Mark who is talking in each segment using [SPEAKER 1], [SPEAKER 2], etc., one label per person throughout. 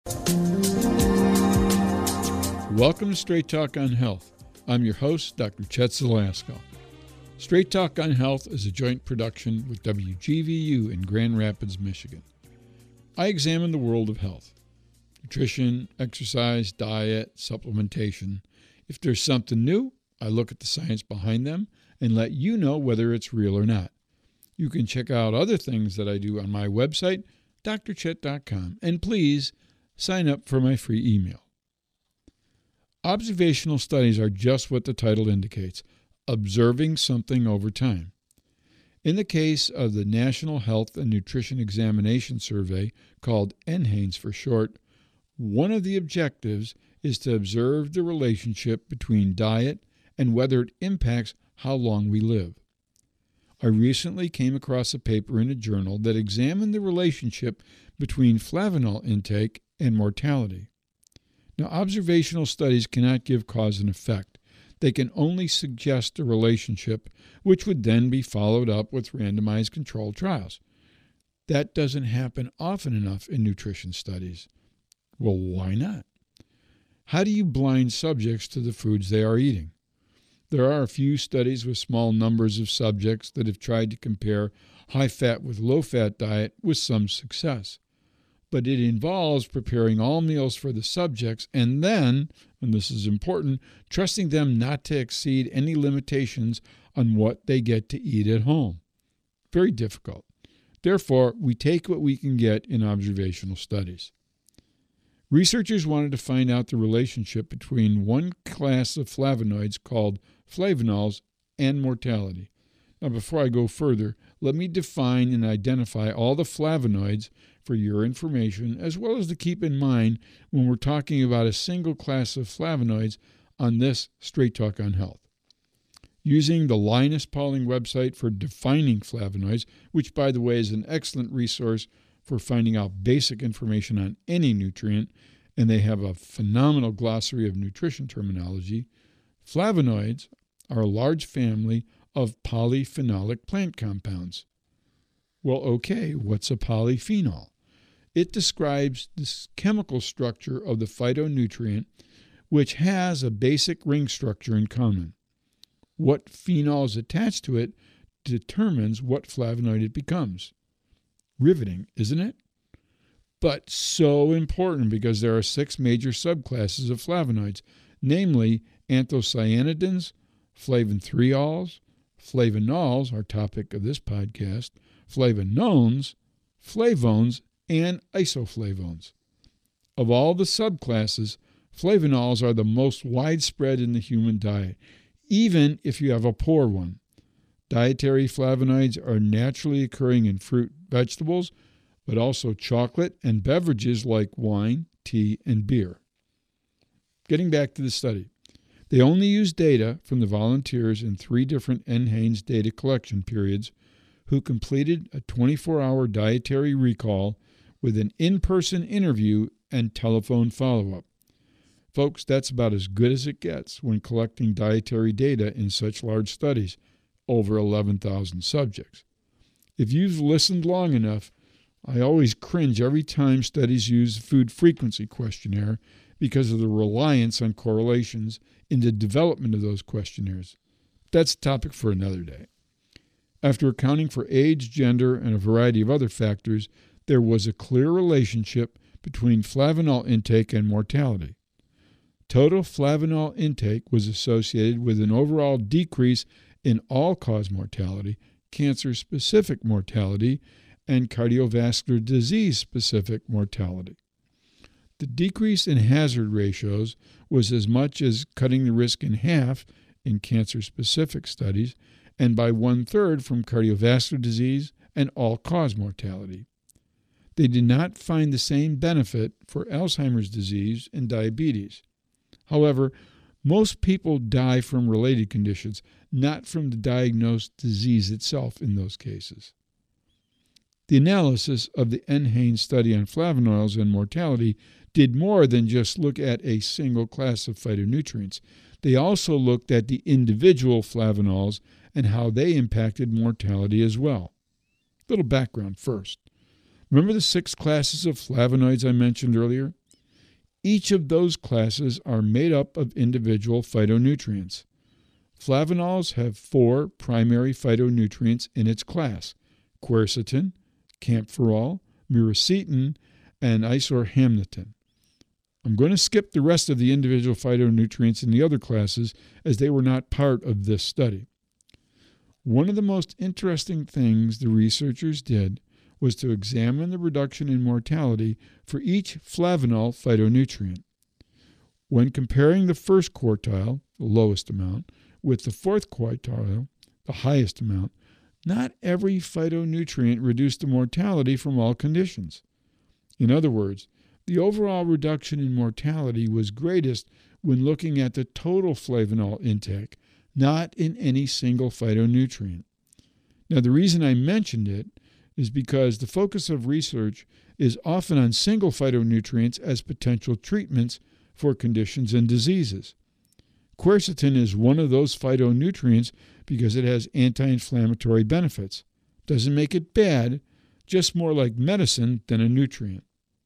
[SPEAKER 1] Welcome to Straight Talk on Health. I'm your host, Dr. Chet Zalasko. Straight Talk on Health is a joint production with WGVU in Grand Rapids, Michigan. I examine the world of health, nutrition, exercise, diet, supplementation. If there's something new, I look at the science behind them and let you know whether it's real or not. You can check out other things that I do on my website, drchet.com, and please sign up for my free email. Observational studies are just what the title indicates, observing something over time. In the case of the National Health and Nutrition Examination Survey, called NHANES for short, one of the objectives is to observe the relationship between diet and whether it impacts how long we live. I recently came across a paper in a journal that examined the relationship between flavanol intake and mortality. Now, observational studies cannot give cause and effect. They can only suggest a relationship, which would then be followed up with randomized controlled trials. That doesn't happen often enough in nutrition studies. Well, why not? How do you blind subjects to the foods they are eating? There are a few studies with small numbers of subjects that have tried to compare high-fat with low-fat diet with some success. But it involves preparing all meals for the subjects and then, and this is important, trusting them not to exceed any limitations on what they get to eat at home. Very difficult. Therefore, we take what we can get in observational studies. Researchers wanted to find out the relationship between one class of flavonoids called flavanols and mortality. Now, before I go further, let me define and identify all the flavonoids for your information, as well as to keep in mind when we're talking about a single class of flavonoids on this Straight Talk on Health. Using the Linus Pauling website for defining flavonoids, which, by the way, is an excellent resource for finding out basic information on any nutrient, and they have a phenomenal glossary of nutrition terminology, flavonoids are a large family of polyphenolic plant compounds. Well, okay, what's a polyphenol? It describes the chemical structure of the phytonutrient, which has a basic ring structure in common. What phenol is attached to it determines what flavonoid it becomes. Riveting, isn't it? But so important because there are 6 major subclasses of flavonoids, namely anthocyanidins, flavonthiols, flavonols, our topic of this podcast, flavonones, flavones, and isoflavones. Of all the subclasses, flavonols are the most widespread in the human diet, even if you have a poor one. Dietary flavonoids are naturally occurring in fruit, vegetables, but also chocolate and beverages like wine, tea, and beer. Getting back to the study. They only used data from the volunteers in 3 different NHANES data collection periods who completed a 24-hour dietary recall with an in-person interview and telephone follow-up. Folks, that's about as good as it gets when collecting dietary data in such large studies, over 11,000 subjects. If you've listened long enough, I always cringe every time studies use the food frequency questionnaire because of the reliance on correlations in the development of those questionnaires. That's a topic for another day. After accounting for age, gender, and a variety of other factors, there was a clear relationship between flavanol intake and mortality. Total flavanol intake was associated with an overall decrease in all-cause mortality, cancer-specific mortality, and cardiovascular disease-specific mortality. The decrease in hazard ratios was as much as cutting the risk in half in cancer-specific studies and by 1/3 from cardiovascular disease and all-cause mortality. They did not find the same benefit for Alzheimer's disease and diabetes. However, most people die from related conditions, not from the diagnosed disease itself in those cases. The analysis of the NHANES study on flavonols and mortality did more than just look at a single class of phytonutrients. They also looked at the individual flavonols and how they impacted mortality as well. Little background first. Remember the 6 classes of flavonoids I mentioned earlier? Each of those classes are made up of individual phytonutrients. Flavonols have 4 primary phytonutrients in its class: quercetin, kaempferol, myricetin, and isohamnitin. I'm going to skip the rest of the individual phytonutrients in the other classes as they were not part of this study. One of the most interesting things the researchers did was to examine the reduction in mortality for each flavonol phytonutrient. When comparing the first quartile, the lowest amount, with the fourth quartile, the highest amount, not every phytonutrient reduced the mortality from all conditions. In other words, the overall reduction in mortality was greatest when looking at the total flavonol intake, not in any single phytonutrient. Now, the reason I mentioned it is because the focus of research is often on single phytonutrients as potential treatments for conditions and diseases. Quercetin is one of those phytonutrients because it has anti-inflammatory benefits. Doesn't make it bad, just more like medicine than a nutrient.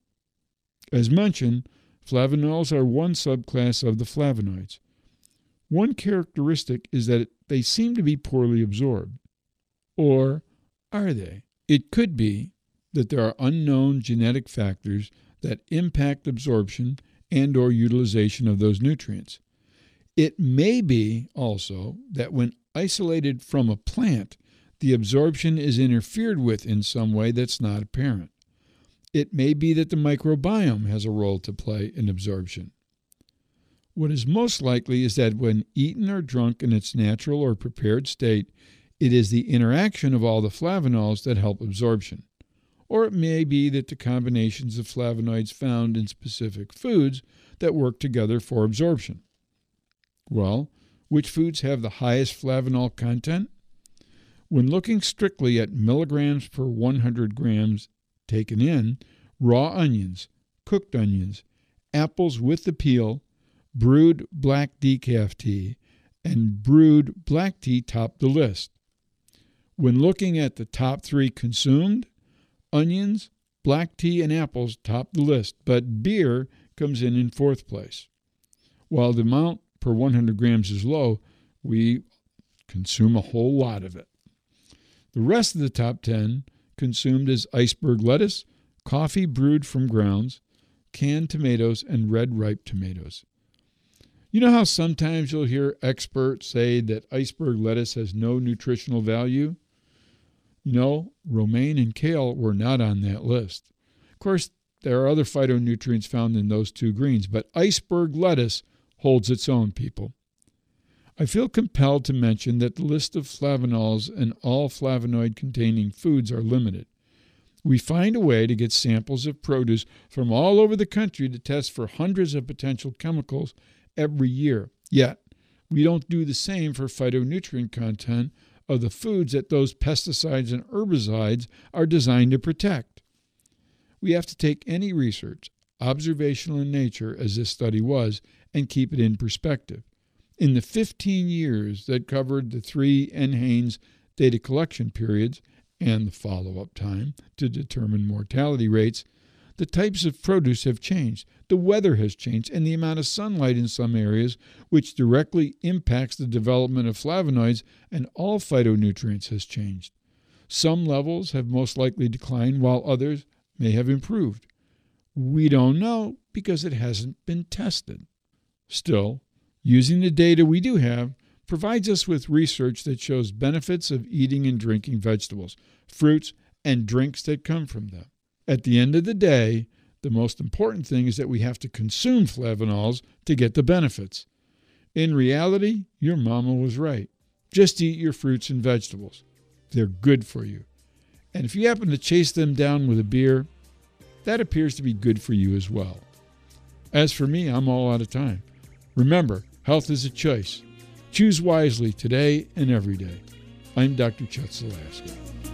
[SPEAKER 1] As mentioned, flavonols are one subclass of the flavonoids. One characteristic is that they seem to be poorly absorbed. Or are they? It could be that there are unknown genetic factors that impact absorption and/or utilization of those nutrients. It may be also that when isolated from a plant, the absorption is interfered with in some way that's not apparent. It may be that the microbiome has a role to play in absorption. What is most likely is that when eaten or drunk in its natural or prepared state, it is the interaction of all the flavonols that help absorption. Or it may be that the combinations of flavonoids found in specific foods that work together for absorption. Well, which foods have the highest flavanol content? When looking strictly at milligrams per 100 grams taken in, raw onions, cooked onions, apples with the peel, brewed black decaf tea, and brewed black tea top the list. When looking at the top 3 consumed, onions, black tea, and apples top the list, but beer comes in 4th place. While the amount per 100 grams is low, we consume a whole lot of it. The rest of the top 10 consumed is iceberg lettuce, coffee brewed from grounds, canned tomatoes, and red ripe tomatoes. You know how sometimes you'll hear experts say that iceberg lettuce has no nutritional value? Romaine and kale were not on that list. Of course, there are other phytonutrients found in those 2 greens, but iceberg lettuce holds its own, people. I feel compelled to mention that the list of flavonols and all flavonoid-containing foods are limited. We find a way to get samples of produce from all over the country to test for hundreds of potential chemicals every year. Yet, we don't do the same for phytonutrient content of the foods that those pesticides and herbicides are designed to protect. We have to take any research, observational in nature as this study was, and keep it in perspective. In the 15 years that covered the 3 NHANES data collection periods and the follow-up time to determine mortality rates, the types of produce have changed, the weather has changed, and the amount of sunlight in some areas, which directly impacts the development of flavonoids and all phytonutrients, has changed. Some levels have most likely declined, while others may have improved. We don't know because it hasn't been tested. Still, using the data we do have provides us with research that shows benefits of eating and drinking vegetables, fruits, and drinks that come from them. At the end of the day, the most important thing is that we have to consume flavonols to get the benefits. In reality, your mama was right. Just eat your fruits and vegetables. They're good for you. And if you happen to chase them down with a beer, that appears to be good for you as well. As for me, I'm all out of time. Remember, health is a choice. Choose wisely today and every day. I'm Dr. Chet Zalaska.